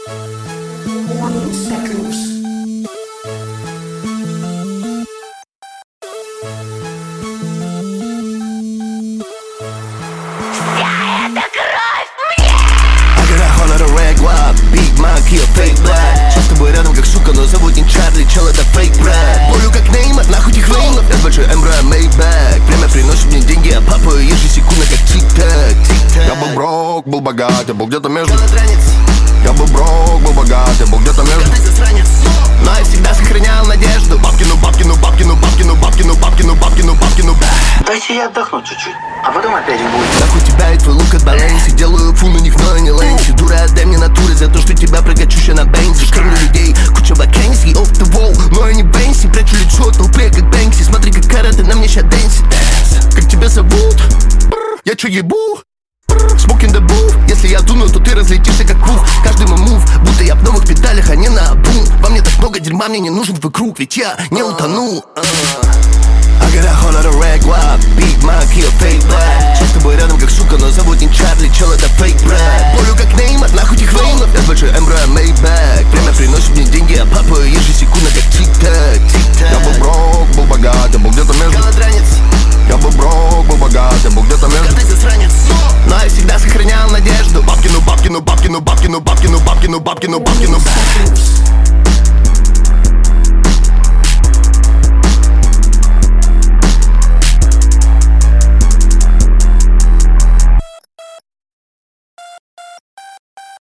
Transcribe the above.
Big Mac, ее фейк, блядь. Сейчас с тобой рядом как сука, но зовут не Чарли, чел, это фейк, брат. Болю как Неймар, нахуй этих феймов. Я большой Эмбро, Мейбэк. Время приносит мне деньги, а папа ежесекундно как тик-так. Я был брок, был богат, я был где-то между. Я был брок, был богат, я был где-то между. Но я всегда сохранял надежду. Бабкину, бабкину, бабкину, бабкину, бабкину, бабкину, бабкину, бабкину. Дайте я отдохну чуть-чуть, а потом опять в бой. Нахуй тебя и твой лук от баланси. Делаю фу на них, но не лэнси. Дура, отдай мне натуры за то, что тебя прокачу ща на бензе. Кормлю людей, куча вакансий, off the wall. Но я не Бенси, прячу лицо толпе, как Бэнкси. Смотри, как карате на мне ща дэнсит. Как тебя зовут? Я чё ебу? Smoke in the booth. Если я дуну, то ты разлетишься как пух. Каждый мой мув, будто я в новых педалях, а не на обум. Во мне так много дерьма, мне не нужен твой круг, ведь я не утонул. I got a whole lot of rag wop, Big Mac, ее фейк, блядь. Сейчас с тобой рядом как сука, но зовут не Чарли, чел, это фейк, брат. Болю как Неймар, нахуй этих феймов. Я большой Эмбро, Мейбэк. Время приносит мне деньги, а папа ежесекундно как тик-так. Я был брок, был богат, я был где-то между. Я был брок, был богат, я был где-то между. Но я всегда сохранял надежду. Бабкину, бабкину, бабкину, бабкину, бабкину, бабкину, бабкину, бабкину.